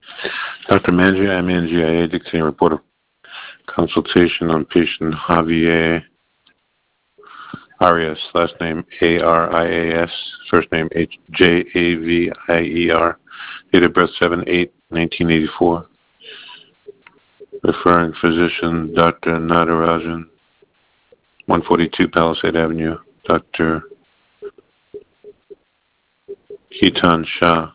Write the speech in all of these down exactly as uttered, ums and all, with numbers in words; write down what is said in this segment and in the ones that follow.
Doctor Mangia, I'm N G I A, dictating a report of consultation on patient Javier Arias, last name A R I A S, first name H J A V I E R, date of birth seven eight nineteen eighty-four. Referring physician, Doctor Natarajan, one forty-two Palisade Avenue. Doctor Ketan Shah.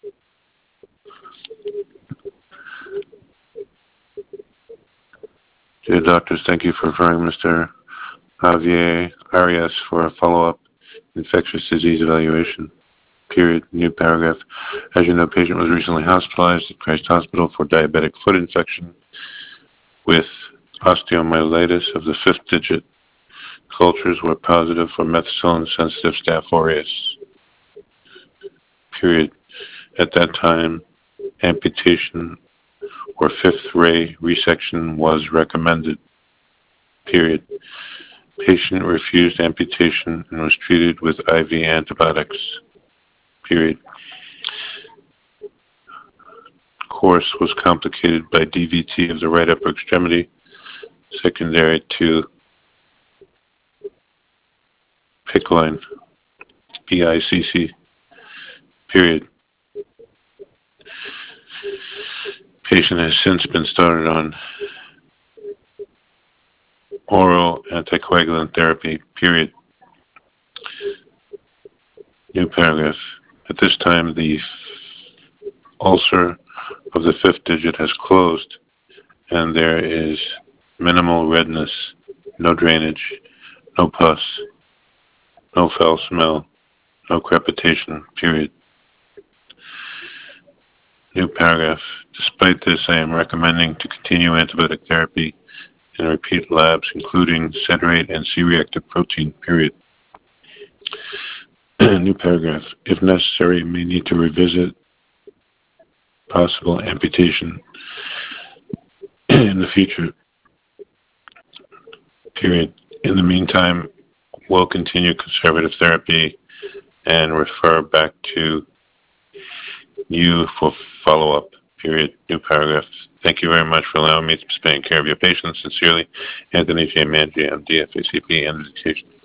Dear doctors, thank you for referring Mister Javier Arias for a follow-up infectious disease evaluation. Period. New paragraph. As you know, patient was recently hospitalized at Christ Hospital for diabetic foot infection with osteomyelitis of the fifth digit. Cultures were positive for methicillin-sensitive Staph aureus. Period. At that time, amputation or fifth ray resection was recommended. Period. Patient refused amputation and was treated with I V antibiotics. Period. Course was complicated by D V T of the right upper extremity, secondary to PICC, P I C C. Period. Patient has since been started on oral anticoagulant therapy. Period. New paragraph. At this time, the ulcer of the fifth digit has closed, and there is minimal redness, no drainage, no pus, no foul smell, no crepitation. Period. New paragraph. Despite this, I am recommending to continue antibiotic therapy and repeat labs, including centrate and C-reactive protein. Period. New paragraph. If necessary, may need to revisit possible amputation in the future. Period. In the meantime, we'll continue conservative therapy and refer back to you for follow-up. Period. New paragraph. Thank you very much for allowing me to spend care of your patients. Sincerely, Anthony J. Mangia, M D, F A C P, and the dictation.